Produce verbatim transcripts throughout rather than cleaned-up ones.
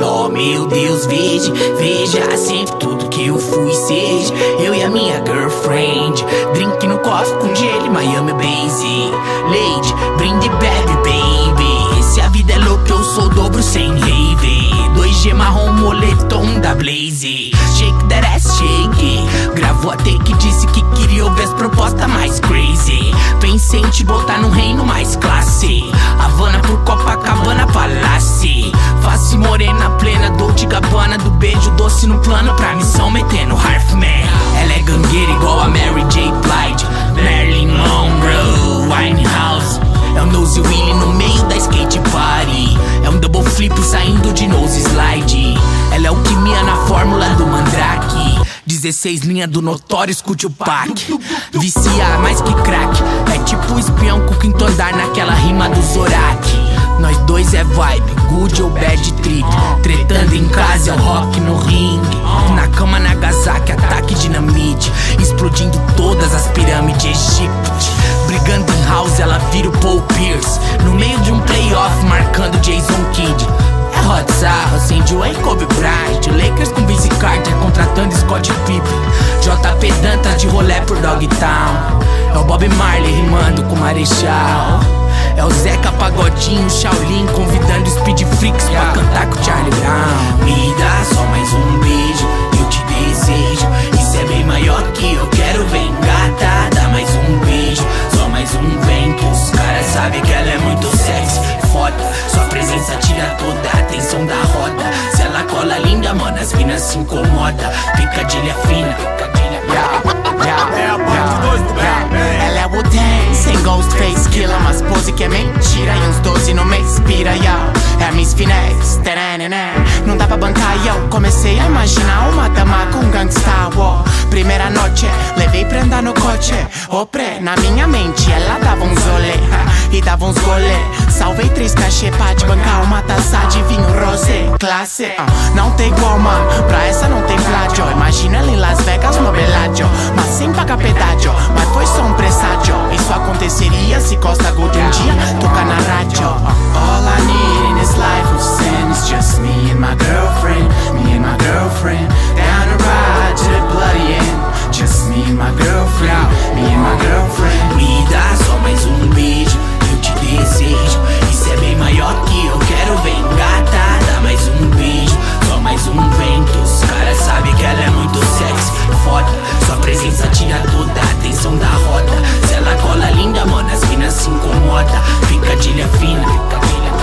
Oh meu Deus, veja, veja sempre tudo que eu fui seja. Eu e a minha girlfriend, drink no coffee com gelo, Miami Base. Lady, brinde bebe, baby. Se a vida é louca eu sou o dobro sem rave. dois G marrom, moletom da Blaze. Shake that ass, shake. Gravou a take, disse que queria ouvir as propostas mais crazy. Pensei em te botar no reino mais classe. Havana por Copacabana Palace. Face morena plena, Dolce Gabbana. Do beijo doce no plano pra missão metendo Halfman. Ela é gangueira igual a Mary J. Blige, Marilyn Monroe, Winehouse. É um nose wheelie no meio da skate party. É um double flip saindo de nose slide. Ela é alquimia na fórmula do Mandrake. dezesseis linha do notório, escute o pack. Viciar mais que crack. É tipo espião com o quinto andar naquela rima do Zorak. Nós dois é vibe, good ou bad trip. Tretando em casa é o rock no ringue. Na cama Nagasaki, ataque dinamite. Explodindo todas as pirâmides egípcias. Brigando em house, ela vira o Paul Pierce. No meio de um playoff, marcando Jason Kidd. É Hot Sarro, acende o Kobe Bryant. Lakers com Vince Carter, contratando Scott Pippen. J P Dantas de rolê por Dogtown. É o Bob Marley rimando com Marechal. É o Zeca Pagodinho, Shaolin, convidando Speed Freaks pra cantar com Charlie Brown. Me dá só mais um beijo, eu te desejo. Isso é bem maior que eu quero, vem gata. Dá mais um beijo, só mais um vem. Que os caras sabem que ela é muito sexy, foda. Sua presença tira toda a atenção da roda. Se ela cola linda, mano, as minas se incomoda. Picadilha fina, picadilha yeah, yeah, é a parte dois do bem. Ela é o Wu-Tang, sem Ghostface Killer. Mas pose que é mentira e uns doze no mês inspira, yo. É a Miss Finesse, taranana. Não dá pra bancar, eu comecei a imaginar uma dama com gangsta, ó. Primeira noite, levei pra andar no coche. O pré, na minha mente, ela dava uns olé e dava uns golé. Salvei três cachê pra te bancar uma taça de vinho rosé. Classe, uh, não tem igual, mano, pra essa não tem plágio. Imagina ela em Las Vegas no Bellagio, mas sem pagar pedágio. Mas foi só um presságio. Isso aconteceria se Costa Gold um dia tocar na rádio. uh, All I need in this life of sin is just me and my girlfriend. Me and my girlfriend, down the ride to the bloody end. Just me and my girlfriend. Me and my girlfriend. Me dá só mais um beijo, eu te desejo. Isso é bem maior que eu quero, vem gata. Dá mais um beijo, só mais um vento. Os caras sabem que ela é muito sexy, foda. Sua presença tira toda a atenção da roda. Se ela cola linda, mano, as minas se incomoda. Picadilha fina, picadilha.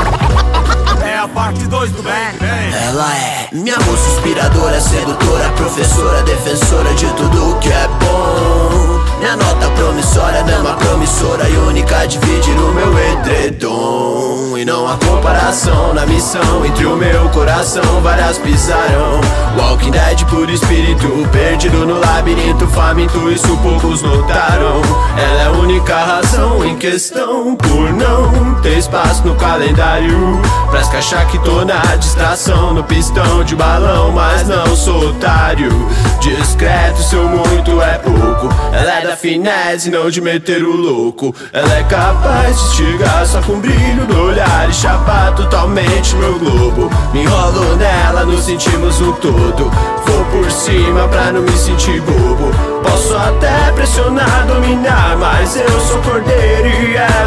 É a parte dois do bem. Ela é minha moça inspiradora, sedutora, professora, defensora de tudo que é bom. Minha nota promissora, dama promissora e única, divide no meu edredom. E não há comparação na missão, entre o meu coração várias pisaram. Walking Dead por espírito, perdido no labirinto, faminto, isso poucos notaram. Ela é a única razão em questão, por não ter espaço no calendário. Pra escachar que tô na distração, no pistão de balão, mas não sou otário. Discreto, seu muito é pouco. Ela é da finesse, não de meter o louco. Ela é capaz de instigar só com brilho no olhar e chapar totalmente meu globo. Me enrolo nela, nos sentimos um todo. Vou por cima pra não me sentir bobo. Posso até pressionar, dominar, mas eu sou cordeiro e ela